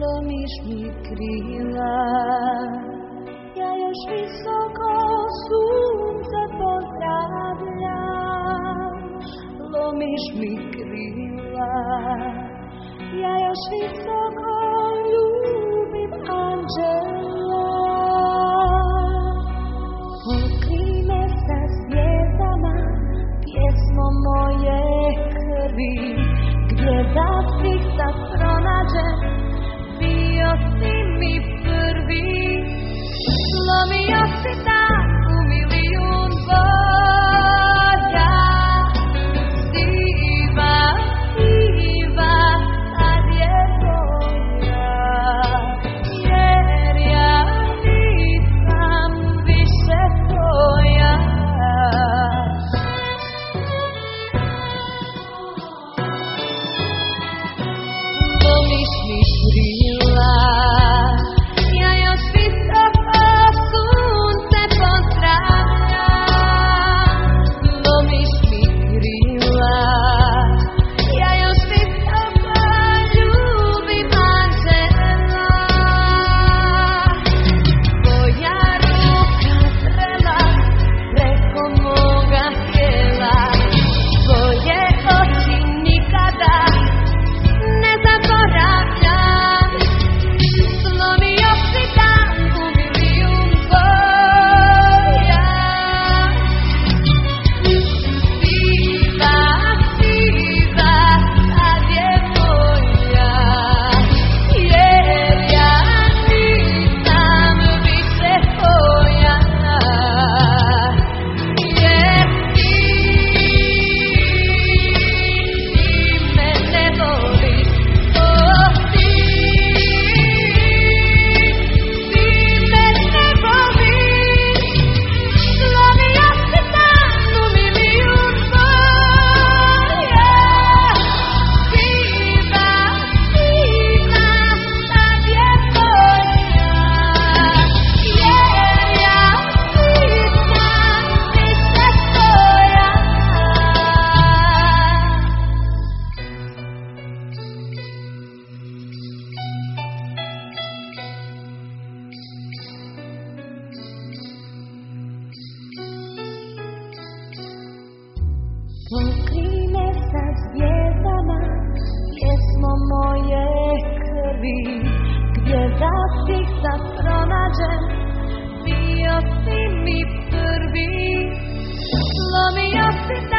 Lomiš mi krila, ja još visoko sunce pozdravljam. Lomiš mi krila, ja još visoko ljubim anđela. Pokri me sa zvijezdama, pjesmo moje krvi, gdje da svih sad pronađem, bio si mi prvi. Slomio si dan u milijun boja, siva, siva, sad je tvoja, jer ja nisam više tvoja. Lomiš mi krila, ja još visoko sunce pozdravljam. Lomiš mi krila, ja još visoko ljubim anđela. Tvoja ruka zrela preko moga tijela, tvoje oči nikada ne zaboravljam. Slomio si dan u milijun boja, siva, siva, sad je moja, jer ja nisam više tvoja, jer ti me ne voliš. Ti me ne voliš. Slomio si dan u milijun boja, siva, siva, sad je tvoja, jer ja nisam više tvoja. Pokri me sa zvijezdama, pjesmo moje krvi, gdje da svih sad pronađem, bio si mi prvi. Slomio si